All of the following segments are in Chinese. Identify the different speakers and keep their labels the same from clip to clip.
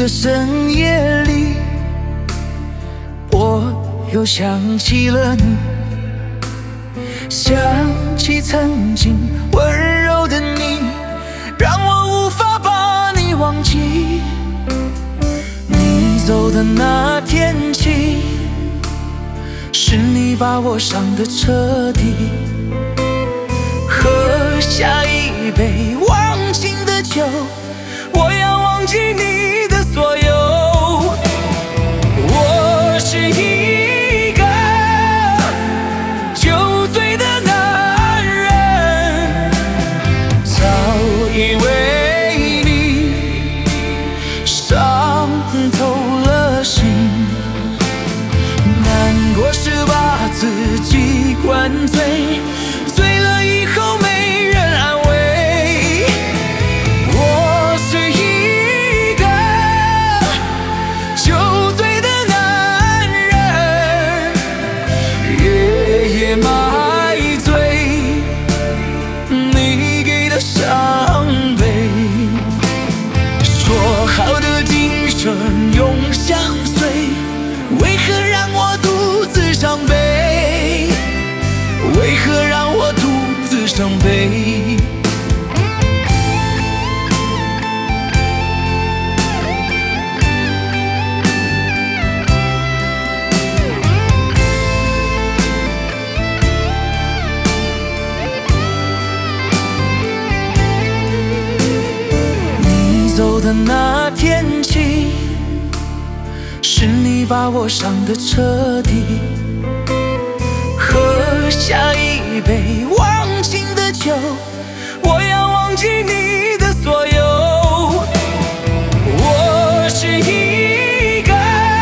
Speaker 1: 的深夜里，我又想起了你，想起曾经温柔的你，让我无法把你忘记。你走的那天起，是你把我伤得彻底，喝下一杯忘情的酒，我要忘记你的所有。我是一个酒醉的男人，早已为你伤透了心，难过是把自己灌醉，醉了以后没人安慰。我是一个酒醉的男人，夜夜买醉你给的伤悲，说好的今生永相随，为何让我独自伤悲？为何让我独自伤悲？你走的那天起，是你把我伤得彻底，喝下一杯忘情的酒，我要忘记你的所有。我是一个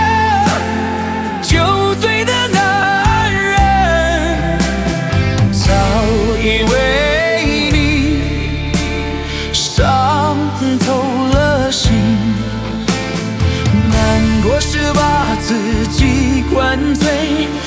Speaker 1: 酒醉的男人，早已为你伤透了心，难过是把自己灌醉，